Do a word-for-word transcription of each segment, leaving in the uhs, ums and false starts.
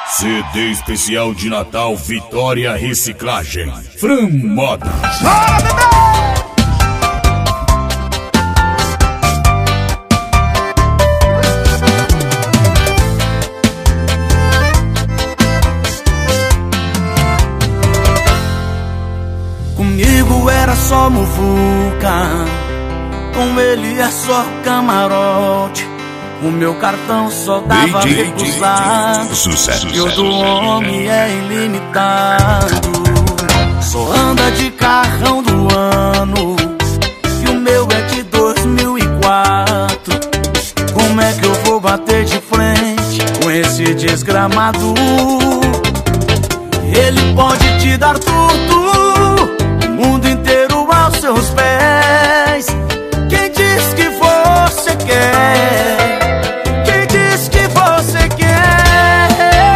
C D especial de Natal Vitória Reciclagem. Fran Moda. Comigo era só muvuca, com ele é só camarote. O meu cartão só dava recusado, e o do homem é ilimitado. Só anda de carrão do ano, e o meu é de dois mil e quatro. Como é que eu vou bater de frente com esse desgramado? Ele pode te dar tudo, o mundo inteiro aos seus pés. Quem diz que você quer? Quem diz que você quer?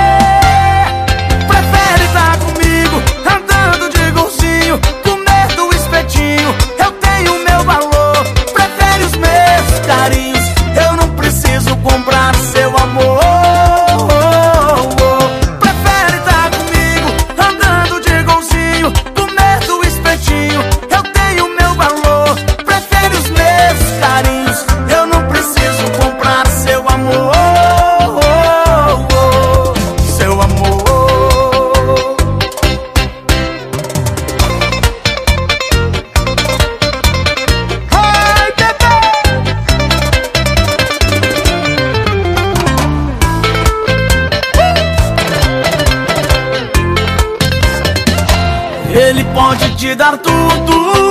Prefere estar comigo, andando de golzinho, comer do espetinho. Eu tenho meu valor. Prefere os meus carinhos, eu não preciso comprar seu amor. Prefere estar comigo, andando de golzinho, comer do espetinho. Eu tenho meu valor. Prefere os meus carinhos, eu não preciso comprar seu amor. Seu amor. Ai, bebê! Ele pode te dar tudo,